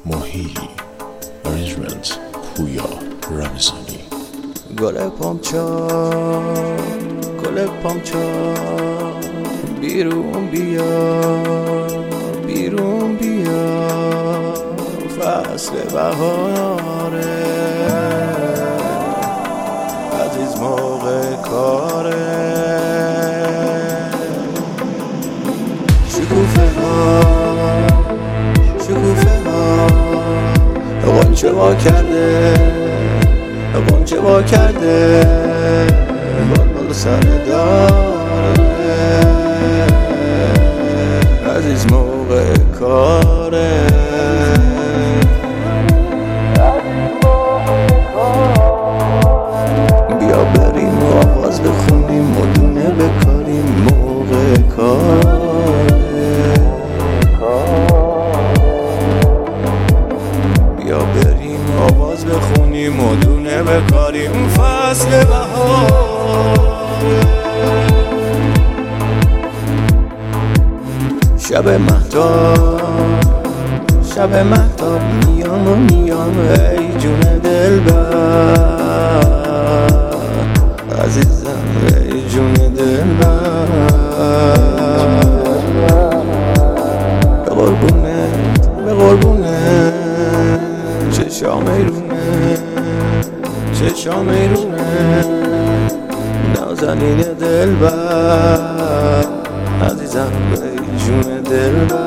ماهیلی ارنجمنت پویا رمضانی. گل پامچا بیرون بیا فصل بهاره عزیز موقع کاره شکوفه ها غنچه وا کرده بلبل سر داره عزیز موقع کاره بیا بریم و آواز بخونیم و دونه بکاریم موقع کاره بیا بریم آواز بخونیم و دونه بکاریم فصل بهار شب مهتاب میام ای جون دلبر عزیزم ای جون دلبر به قربونه چشام ایرونه نازنین دلبر عزیزم ای جون دلبر